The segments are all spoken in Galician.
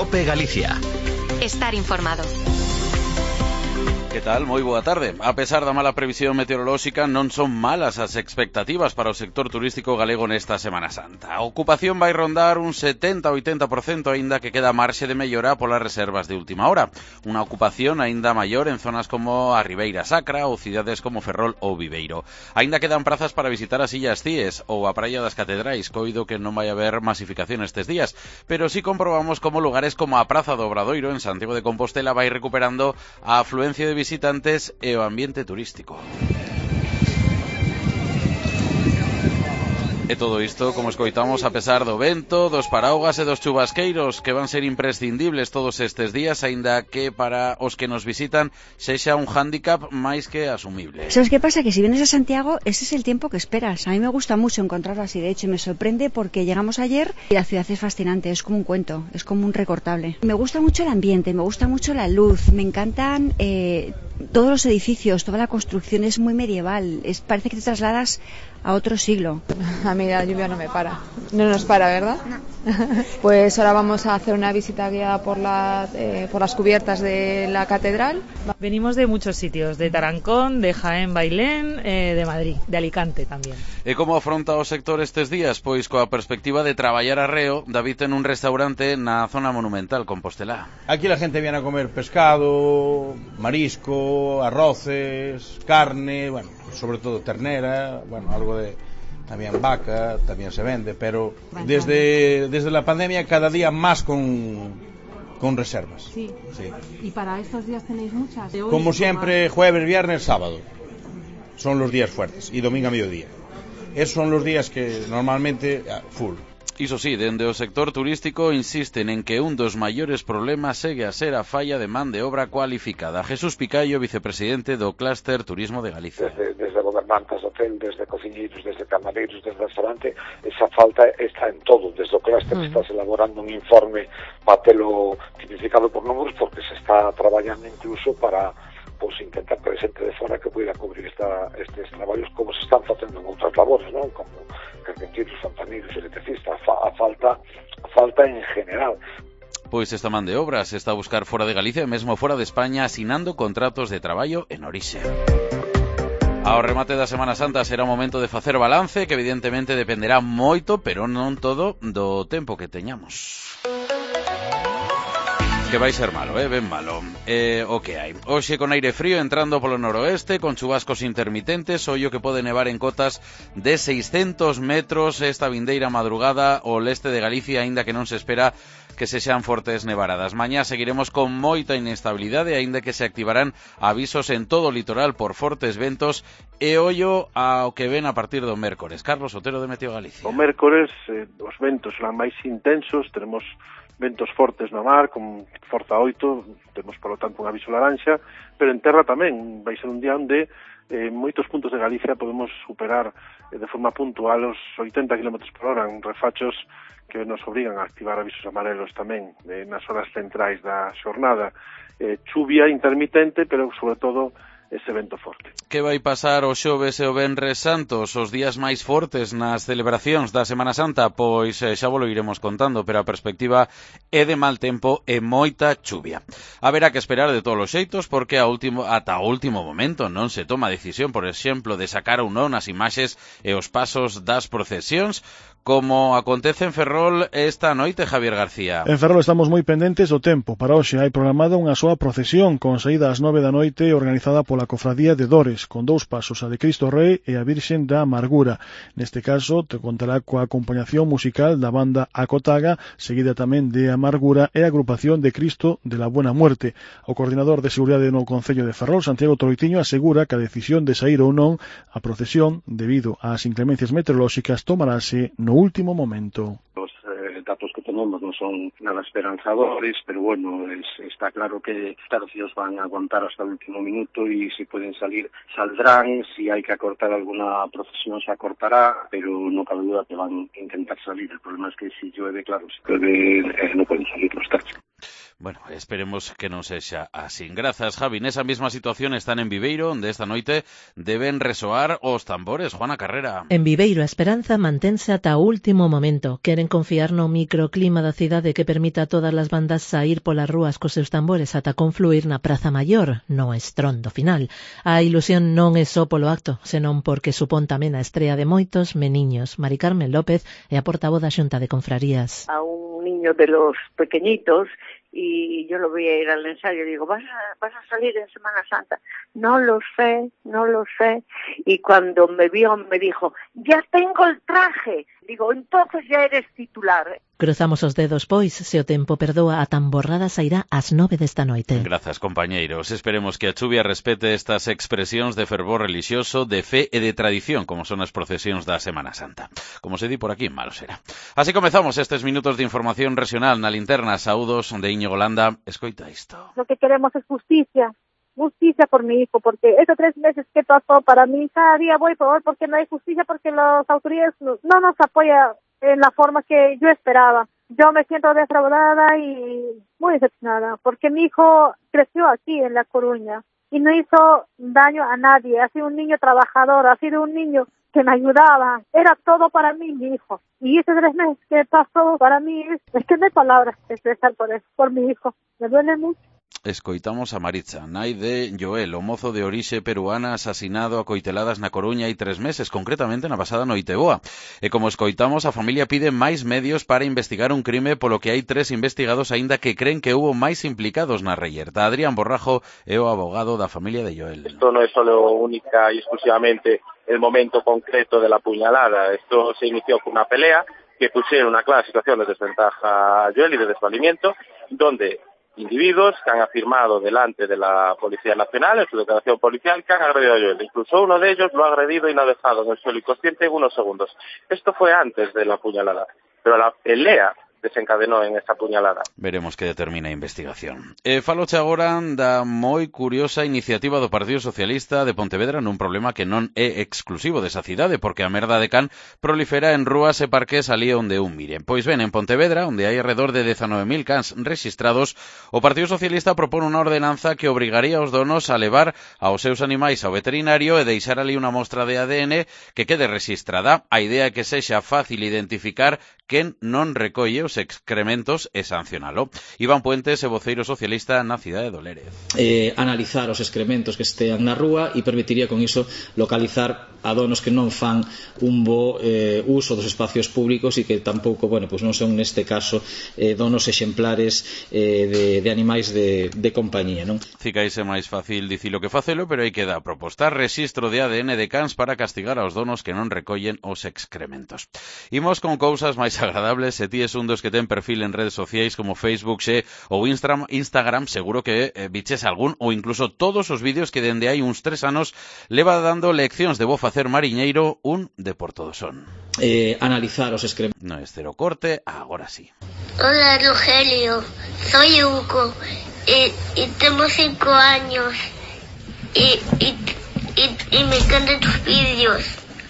COPE Galicia. Estar informado. Que tal? Moi boa tarde. A pesar da mala previsión meteorolóxica, non son malas as expectativas para o sector turístico galego nesta Semana Santa. A ocupación vai rondar un 70-80%, aínda que queda marxe de mellora polas reservas de última hora. Unha ocupación aínda maior en zonas como a Ribeira Sacra ou cidades como Ferrol ou Viveiro. Aínda quedan prazas para visitar as Illas Cíes ou a Praia das Catedrais, coido que non vai haber masificación estes días, pero sí comprobamos como lugares como a Praza do Obradoiro en Santiago de Compostela vai recuperando a afluencia de visitantes e o ambiente turístico. E todo isto, como escoitamos, a pesar do vento, dos paraugas e dos chubasqueiros que van ser imprescindibles todos estes días, aínda que para os que nos visitan sexa un hándicap máis que asumible. ¿Sabes qué pasa? Que si vienes a Santiago, ese es el tiempo que esperas. A mí me gusta mucho encontrarlo así, de hecho me sorprende porque llegamos ayer y la ciudad es fascinante, es como un cuento, es como un recortable. Me gusta mucho el ambiente, me gusta mucho la luz, me encantan todos los edificios, toda la construcción es muy medieval, parece que te trasladas a otro siglo. A mí la lluvia no me para, no nos para, ¿verdad? No. Pues ahora vamos a hacer una visita guiada por las cubiertas de la catedral. Venimos de muchos sitios, de Tarancón, de Jaén, Bailén, de Madrid, de Alicante también. E como afronta o sector estes días? Pois coa perspectiva de traballar arreo, David en un restaurante na zona monumental Compostelá. Aquí la gente viene a comer pescado, marisco, arroces, carne, bueno, sobre todo ternera, bueno, algo de también vaca, también se vende, pero desde la pandemia cada día más con reservas. Sí. ¿Y para estos días tenéis muchas? Como siempre, jueves, viernes, sábado. Son los días fuertes y domingo a mediodía. Esos son los días que normalmente full. Iso sí, dende o sector turístico insisten en que un dos maiores problemas segue a ser a falla de man de obra cualificada. Jesús Picayo, vicepresidente do Clúster Turismo de Galicia. Desde gobernantes de hotel, desde cociñeiros, desde camareiros, desde restaurante, esa falta está en todo. Desde o Clúster está elaborando un informe para telo tipificado por números, porque se está traballando incluso para intentar que xente de fora que pueda cubrir estes traballos como se están facendo en outras labores, non? Como carpinteiros, fontaneiros, electricistas, a falta en general. Pois esta man de obra se está a buscar fora de Galicia e mesmo fora de España, asinando contratos de traballo en orixe. Ao remate da Semana Santa será o momento de facer balance, que evidentemente dependerá moito, pero non todo, do tempo que teñamos. Que vai ser malo, ben malo. O que hai. Hoxe con aire frío entrando polo noroeste, con chubascos intermitentes, ollo que pode nevar en cotas de 600 metros esta vindeira madrugada ao leste de Galicia, aínda que non se espera que se sean fortes nevaradas. Mañá seguiremos con moita inestabilidade, aínda que se activarán avisos en todo o litoral por fortes ventos e ollo ao que ven a partir do mércores. Carlos Otero de Meteo Galicia. O mércores os ventos serán máis intensos, teremos ventos fortes na mar, con forza 8, temos, polo tanto, un aviso laranxa, pero en terra tamén vai ser un día onde moitos puntos de Galicia podemos superar de forma puntual os 80 km por hora en refachos que nos obrigan a activar avisos amarelos tamén nas horas centrais da xornada. Chuvia intermitente, pero sobre todo ese vento forte. Que vai pasar o xoves e o venres santos, os días máis fortes nas celebracións da Semana Santa? Pois xa vos lo iremos contando, pero a perspectiva é de mal tempo e moita chuvia. Haberá que esperar de todos os xeitos, porque ata o último momento non se toma decisión, por exemplo, de sacar ou non as imaxes e os pasos das procesións, como acontece en Ferrol esta noite, Javier García. En Ferrol estamos moi pendentes do tempo. Para hoxe hai programada unha soa procesión con saída ás 9 da noite organizada pola Cofradía de Dores, con 2 pasos, a de Cristo Rei e a Virxen da Amargura. Neste caso, te contará coa acompañación musical da banda Acotaga, seguida tamén de Amargura e a agrupación de Cristo de la Buena Muerte. O coordinador de seguridade no Concello de Ferrol, Santiago Troitiño, asegura que a decisión de saír ou non a procesión, debido ás inclemencias meteorolóxicas, tomarase no último momento. Los datos que tenemos no son nada esperanzadores, pero bueno, está claro que tercios van a aguantar hasta el último minuto y si pueden salir, saldrán. Si hay que acortar alguna procesión, se acortará, pero no cabe duda que van a intentar salir. El problema es que si llueve, claro, si llueve, no pueden salir los tercios. Bueno, esperemos que non sexa así. Grazas, Javi. Nesa mesma situación están en Viveiro, onde esta noite deben resoar os tambores. Juana Carrera. En Viveiro a esperanza mantense ata o último momento. Queren confiar no microclima da cidade que permita a todas as bandas saír polas rúas cos seus tambores ata confluir na Praza Maior, no estrondo final. A ilusión non é só polo acto, senón porque supón tamén a estrea de moitos meniños. Mari Carmen López é a portavoz da Xunta de Confrarías. A un niño de los pequeñitos y yo lo voy a ir al ensayo, digo, ¿vas a salir en Semana Santa? No lo sé. Y cuando me vio me dijo, ya tengo el traje. Digo, entonces ya eres titular. Cruzamos os dedos, pois, se o tempo perdoa, a tamborrada sairá ás 9 desta noite. Grazas, compañeiros. Esperemos que a chuvia respete estas expresións de fervor relixioso, de fe e de tradición, como son as procesións da Semana Santa. Como se di por aquí, malo será. Así comezamos estes minutos de información regional na linterna. Saúdos de Íñigo Landa. Escoita isto. Lo que queremos es justicia por mi hijo, porque estos 3 meses que pasó para mí, cada día voy por porque no hay justicia, porque las autoridades no nos apoyan en la forma que yo esperaba. Yo me siento defraudada y muy decepcionada, porque mi hijo creció aquí en La Coruña y no hizo daño a nadie. Ha sido un niño trabajador, ha sido un niño que me ayudaba. Era todo para mí, mi hijo. Y estos 3 meses que pasó para mí, es que no hay palabras que expresar por mi hijo. Me duele mucho. Escoitamos a Maritza, nai de Joel, o mozo de orixe peruana asasinado a coiteladas na Coruña hai 3 meses, concretamente na pasada noiteboa. E como escoitamos, a familia pide máis medios para investigar un crime polo que hai 3 investigados aínda que creen que hubo máis implicados na reyerta. Adrián Borrajo é o abogado da familia de Joel. Esto no es solo única y exclusivamente el momento concreto de la puñalada. Esto se inició con una pelea que pusieron una clara situación de desventaja a Joel y de desvalimiento, donde individuos que han afirmado delante de la Policía Nacional, en su declaración policial, que han agredido a Joel. Incluso uno de ellos lo ha agredido y lo ha dejado en el suelo inconsciente en unos segundos. Esto fue antes de la puñalada, pero la pelea desencadenó en esa puñalada. Veremos que determina a investigación. Faloche agora da moi curiosa iniciativa do Partido Socialista de Pontevedra nun problema que non é exclusivo desa cidade, porque a merda de can prolifera en rúas e parques ali onde un mire. Pois ben, en Pontevedra, onde hai alrededor de 19.000 cans rexistrados, o Partido Socialista propone unha ordenanza que obrigaría aos donos a levar aos seus animais ao veterinario e deixar ali unha mostra de ADN que quede rexistrada. A idea é que sexa fácil identificar quen non recolle os excrementos e sancionalo. Iván Puentes é voceiro socialista na cidade do Lérez. Analizar os excrementos que estean na rúa e permitiría con iso localizar a donos que non fan un bo uso dos espacios públicos e que tampouco, pues non son neste caso donos exemplares de animais de compañía, non? Cicaise máis fácil dicilo que facelo, pero hai que dar propostar rexistro de ADN de cans para castigar aos donos que non recollen os excrementos. Imos con cousas máis agradables. Se ti es un dos que ten perfil en redes sociais como Facebook ou Instagram, seguro que biches algún ou incluso todos os vídeos que dende hai uns 3 anos leva dando leccións de bo facer mariñeiro, un de por todos son. Analizar os excrementos. No es cero corte, agora sí. Hola Rogelio, soy Hugo y tengo 5 años y me encantan tus vídeos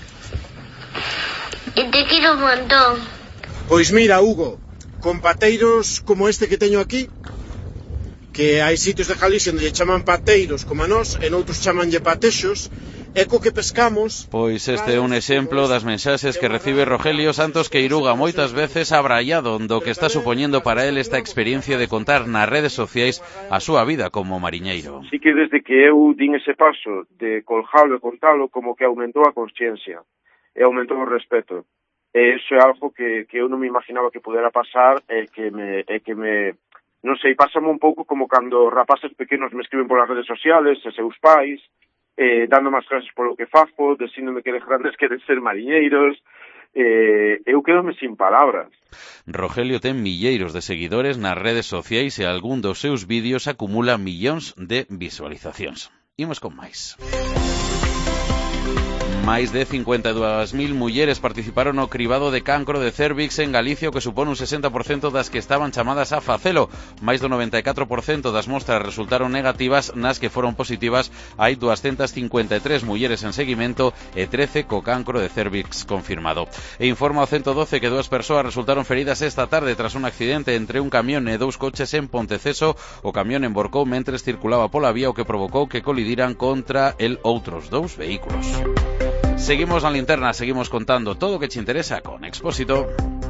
y te quiero un montón. Pois mira, Hugo, con pateiros como este que teño aquí, que hai sitios de Galicia onde lle chaman pateiros como a nós, e noutros chamanlle patexos, e co que pescamos... Pois este é un exemplo das mensaxes que recibe Rogelio Santos Queiruga, moitas veces abraiado do que está supoñendo para él esta experiencia de contar nas redes sociais a súa vida como mariñeiro. Sí que desde que eu din ese paso de colgalo e contalo, como que aumentou a consciencia e aumentou o respeto. Eso é algo que eu non me imaginaba que pudera pasar e que me non sei, pásame un pouco como cando rapaces pequenos me escriben polas redes sociales e seus pais, dando máis gracias polo que fago, dicindo que de grandes queren ser mariñeiros, eu quedome sin palabras. Rogelio ten milleiros de seguidores nas redes sociais e algún dos seus vídeos acumula millóns de visualizacións. Imos con máis. Máis de 52.000 mulleres participaron no cribado de cancro de cérvix en Galicia, o que supón un 60% das que estaban chamadas a facelo. Máis do 94% das mostras resultaron negativas, nas que foron positivas hai 253 mulleres en seguimento e 13 co cancro de cérvix confirmado. E informa o 112 que 2 persoas resultaron feridas esta tarde tras un accidente entre un camión e 2 coches en Ponteceso. O camión emborcou mentres circulaba pola vía, o que provocou que colidiran contra el outros 2 vehículos. Seguimos na linterna, seguimos contando todo o que te interesa con Expósito.